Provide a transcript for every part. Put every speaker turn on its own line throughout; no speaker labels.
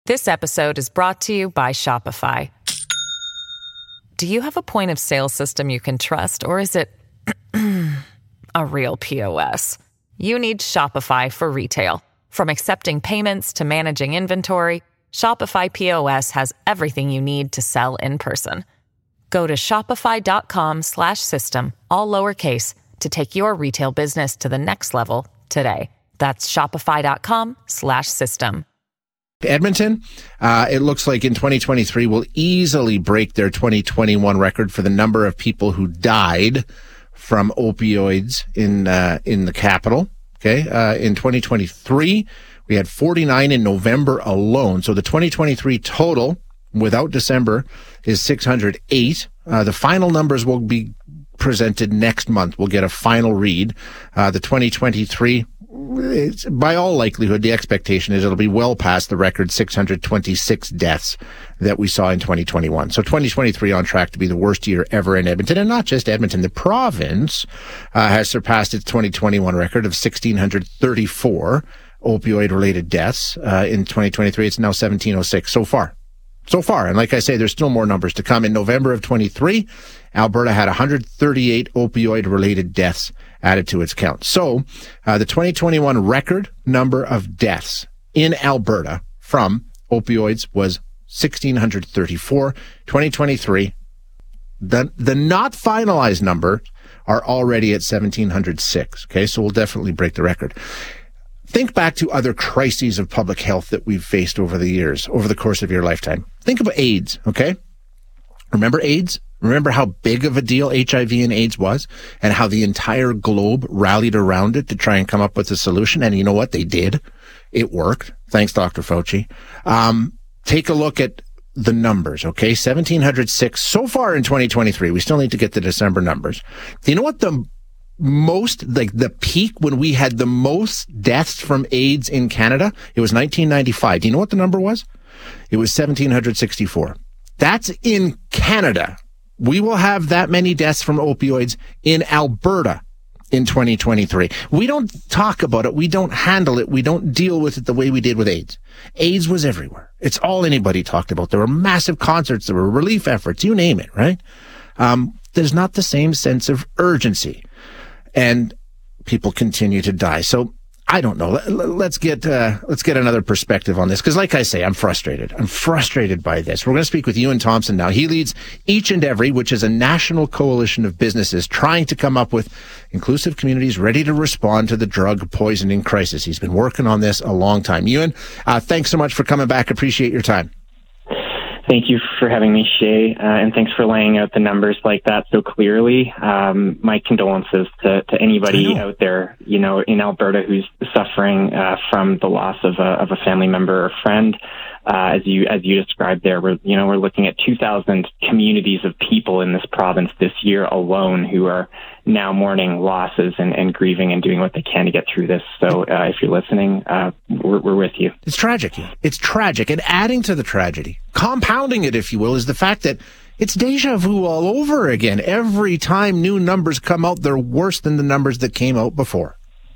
This episode is brought to you by Shopify. Do you have a point of sale system you can trust, or is it a real POS? You need Shopify for retail. From accepting payments to managing inventory, Shopify POS has everything you need to sell in person. Go to shopify.com/system, all lowercase, to take your retail business to the next level today. That's shopify.com/system.
Edmonton, it looks like in 2023 will easily break their 2021 record for the number of people who died from opioids in the capital. Okay, in 2023 we had 49 in November alone. So the 2023 total without December is 608. The final numbers will be presented next month. We'll get a final read. The 2023. It's, by all likelihood, the expectation is it'll be well past the record 626 deaths that we saw in 2021. So 2023 on track to be the worst year ever in Edmonton. And not just Edmonton, the province has surpassed its 2021 record of 1,634 opioid-related deaths. In 2023, it's now 1,706 so far. And like I say, there's still more numbers to come. In November of 23, Alberta had 138 opioid-related deaths added to its count. So the 2021 record number of deaths in Alberta from opioids was 1,634. 2023, the not finalized number are already at 1,706. Okay, so we'll definitely break the record. Think back to other crises of public health that we've faced over the years, over the course of your lifetime. Think about AIDS, okay? Remember AIDS? Remember how big of a deal HIV and AIDS was and how the entire globe rallied around it to try and come up with a solution? And you know what? They did. It worked. Thanks, Dr. Fauci. Take a look at the numbers, okay? 1,706 so far in 2023. We still need to get the December numbers. Do you know what the peak when we had the most deaths from AIDS in Canada? It was 1995. Do you know what the number was? It was 1,764. That's in Canada. We will have that many deaths from opioids in Alberta in 2023. We don't talk about it. We don't handle it. We don't deal with it the way we did with AIDS. AIDS was everywhere. It's all anybody talked about. There were massive concerts. There were relief efforts. You name it, right? There's not the same sense of urgency. And people continue to die. So I don't know. Let's get another perspective on this. Because like I say, I'm frustrated. I'm frustrated by this. We're going to speak with Ewan Thompson now. He leads Each and Every, which is a national coalition of businesses trying to come up with inclusive communities ready to respond to the drug poisoning crisis. He's been working on this a long time. Ewan, thanks so much for coming back. Appreciate your time.
Thank you for having me, Shay, and thanks for laying out the numbers like that so clearly. My condolences to anybody out there, in Alberta who's suffering from the loss of a family member or friend. As you described there, we're looking at 2,000 communities of people in this province this year alone who are now mourning losses and grieving and doing what they can to get through this. So if you're listening, we're with you.
It's tragic. It's tragic. And adding to the tragedy, compounding it, if you will, is the fact that it's deja vu all over again. Every time new numbers come out, they're worse than the numbers that came out before.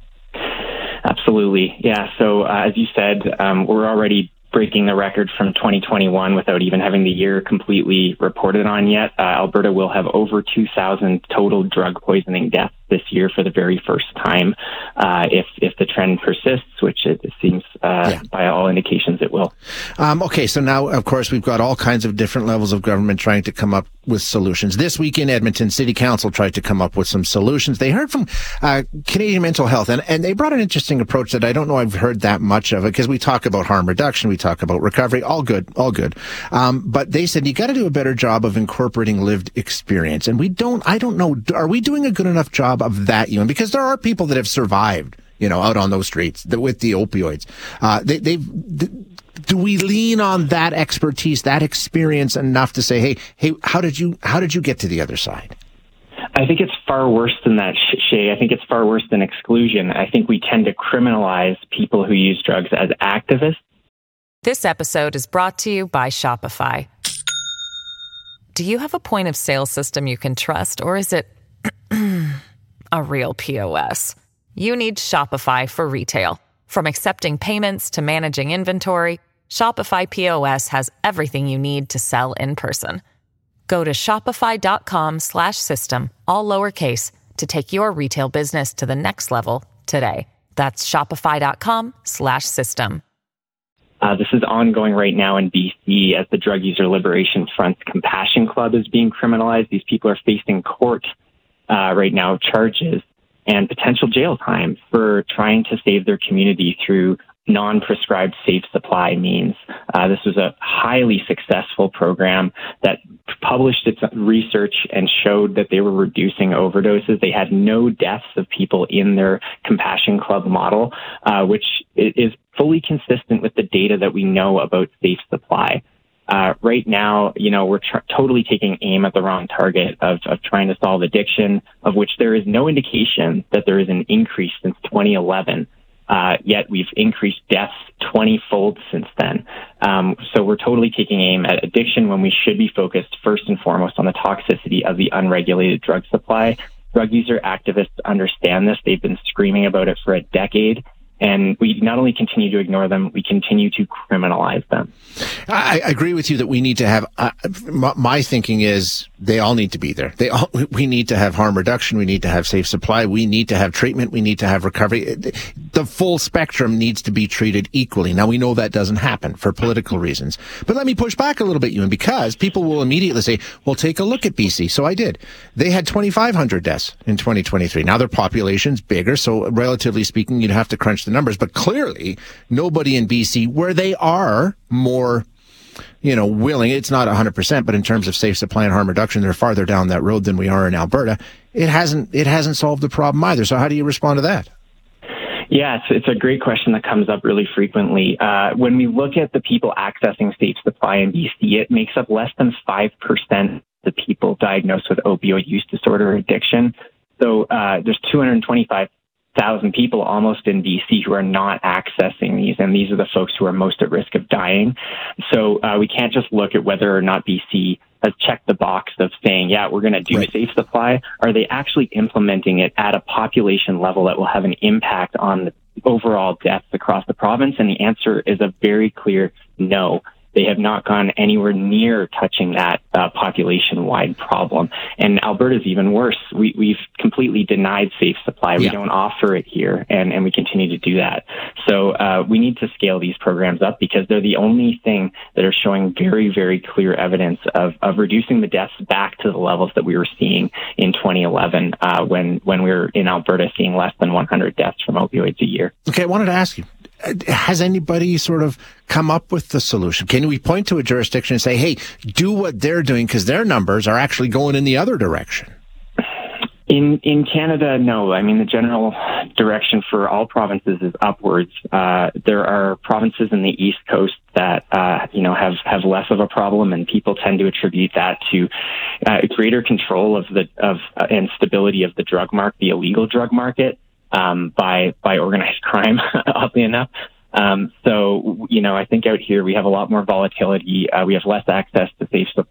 Absolutely. Yeah. So as you said, we're already breaking the record from 2021 without even having the year completely reported on yet. Alberta will have over 2,000 total drug poisoning deaths this year for the very first time, if the trend persists, which it seems by all indications it will.
Okay, so now, of course, we've got all kinds of different levels of government trying to come up with solutions. This week in Edmonton, City Council tried to come up with some solutions. They heard from Canadian Mental Health, and they brought an interesting approach that I don't know I've heard that much of it, because we talk about harm reduction, we talk about recovery, all good. But they said you got to do a better job of incorporating lived experience. And I don't know, are we doing a good enough job of that, Ewan? Because there are people that have survived, out on those streets with the opioids. Do we lean on that expertise, that experience enough to say, hey, how did you get to the other side?
I think it's far worse than that, Shay. I think it's far worse than exclusion. I think we tend to criminalize people who use drugs as activists.
This episode is brought to you by Shopify. Do you have a point of sale system you can trust, or is it a real POS? You need Shopify for retail. From accepting payments to managing inventory, Shopify POS has everything you need to sell in person. Go to shopify.com/system, all lowercase, to take your retail business to the next level today. That's shopify.com/system.
This is ongoing right now in BC as the Drug User Liberation Front's Compassion Club is being criminalized. These people are facing court right now charges and potential jail time for trying to save their community through non-prescribed safe supply means. This was a highly successful program that published its research and showed that they were reducing overdoses. They had no deaths of people in their Compassion Club model, which is fully consistent with the data that we know about safe supply. Right now, we're totally taking aim at the wrong target of trying to solve addiction, of which there is no indication that there is an increase since 2011. Yet we've increased deaths 20-fold since then. So we're totally taking aim at addiction when we should be focused first and foremost on the toxicity of the unregulated drug supply. Drug user activists understand this. They've been screaming about it for a decade. And we not only continue to ignore them, we continue to criminalize them.
I agree with you that we need to have, my thinking is they all need to be there. We need to have harm reduction. We need to have safe supply. We need to have treatment. We need to have recovery. The full spectrum needs to be treated equally. Now, we know that doesn't happen for political reasons. But let me push back a little bit, Ewan, because people will immediately say, well, take a look at BC. So I did. They had 2,500 deaths in 2023. Now their population's bigger, so relatively speaking, you'd have to crunch the numbers. But clearly, nobody in BC, where they are more willing, it's not 100%, but in terms of safe supply and harm reduction, they're farther down that road than we are in Alberta. It hasn't solved the problem either. So how do you respond to that?
Yeah, it's a great question that comes up really frequently. When we look at the people accessing safe supply in BC, it makes up less than 5% of the people diagnosed with opioid use disorder or addiction. So there's 225,000 people almost in BC who are not accessing these, and these are the folks who are most at risk of dying. So we can't just look at whether or not BC has checked the box of saying, yeah, we're going to do safe supply. Are they actually implementing it at a population level that will have an impact on the overall deaths across the province? And the answer is a very clear no. They have not gone anywhere near touching that population-wide problem. And Alberta's even worse. We've completely denied safe supply. We don't offer it here, and we continue to do that. So we need to scale these programs up because they're the only thing that are showing very, very clear evidence of reducing the deaths back to the levels that we were seeing in 2011 when we were in Alberta seeing less than 100 deaths from opioids a year.
Okay, I wanted to ask you, has anybody sort of come up with the solution? Can we point to a jurisdiction and say, hey, do what they're doing because their numbers are actually going in the other direction?
In Canada, no. I mean, the general direction for all provinces is upwards. There are provinces in the East Coast that have less of a problem, and people tend to attribute that to greater control and stability of the drug market, the illegal drug market. By organized crime, oddly enough. So, I think out here we have a lot more volatility. We have less access to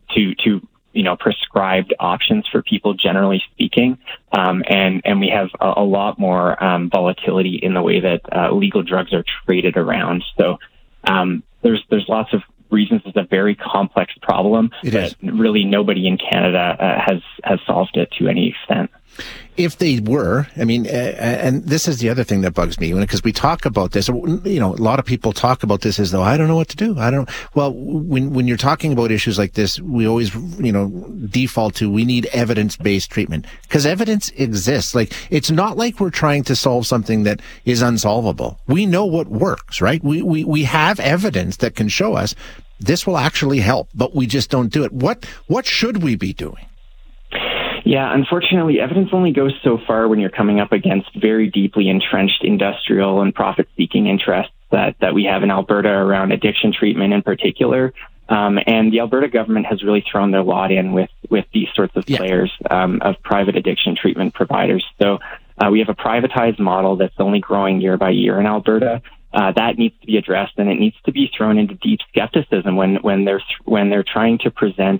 prescribed options for people, generally speaking. And we have a lot more volatility in the way that illegal drugs are traded around. So there's lots of reasons. It's a very complex problem, but really nobody in Canada has solved it to any extent.
If they were, and this is the other thing that bugs me, because we talk about this, a lot of people talk about this as though I don't know what to do. Well, when you're talking about issues like this, we always, default to we need evidence-based treatment because evidence exists. Like, it's not like we're trying to solve something that is unsolvable. We know what works, right? We have evidence that can show us this will actually help, but we just don't do it. What should we be doing?
Yeah, unfortunately, evidence only goes so far when you're coming up against very deeply entrenched industrial and profit-seeking interests that we have in Alberta around addiction treatment in particular. And the Alberta government has really thrown their lot in with these sorts of players of private addiction treatment providers. So we have a privatized model that's only growing year by year in Alberta. That needs to be addressed, and it needs to be thrown into deep skepticism when they're trying to present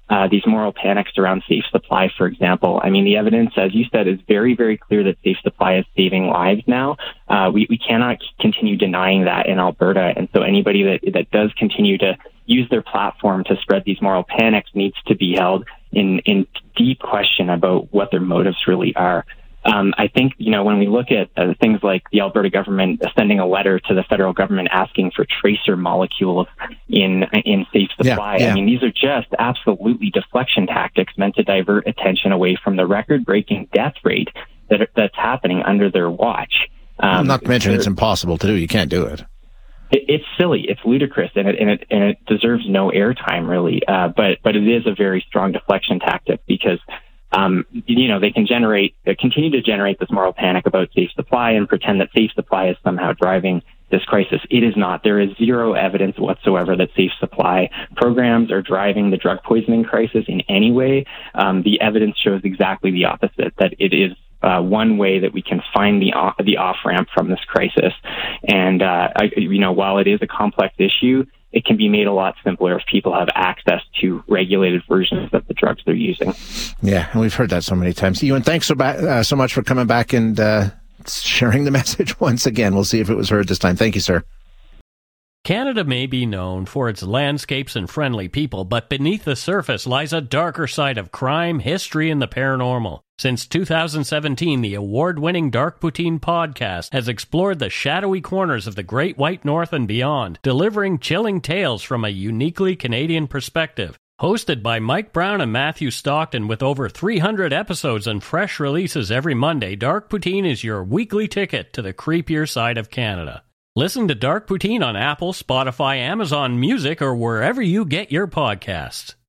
these moral panics around safe supply, for example. I mean, the evidence, as you said, is very, very clear that safe supply is saving lives now. We cannot continue denying that in Alberta. And so anybody that does continue to use their platform to spread these moral panics needs to be held in deep question about what their motives really are. I think, when we look at things like the Alberta government sending a letter to the federal government asking for tracer molecules in safe supply, I mean, these are just absolutely deflection tactics meant to divert attention away from the record-breaking death rate that's happening under their watch.
Not to mention it's impossible to do. You can't do it.
It's silly. It's ludicrous, and it deserves no airtime, really. But it is a very strong deflection tactic because they can continue to generate this moral panic about safe supply and pretend that safe supply is somehow driving this crisis. It is not. There is zero evidence whatsoever that safe supply programs are driving the drug poisoning crisis in any way. The evidence shows exactly the opposite, that it is one way that we can find the off-ramp from this crisis. And, while it is a complex issue, it can be made a lot simpler if people have access to regulated versions of the drugs they're using.
Yeah, and we've heard that so many times. Ewan, thanks so much for coming back and sharing the message once again. We'll see if it was heard this time. Thank you, sir.
Canada may be known for its landscapes and friendly people, but beneath the surface lies a darker side of crime, history, and the paranormal. Since 2017, the award-winning Dark Poutine podcast has explored the shadowy corners of the Great White North and beyond, delivering chilling tales from a uniquely Canadian perspective. Hosted by Mike Brown and Matthew Stockton with over 300 episodes and fresh releases every Monday, Dark Poutine is your weekly ticket to the creepier side of Canada. Listen to Dark Poutine on Apple, Spotify, Amazon Music, or wherever you get your podcasts.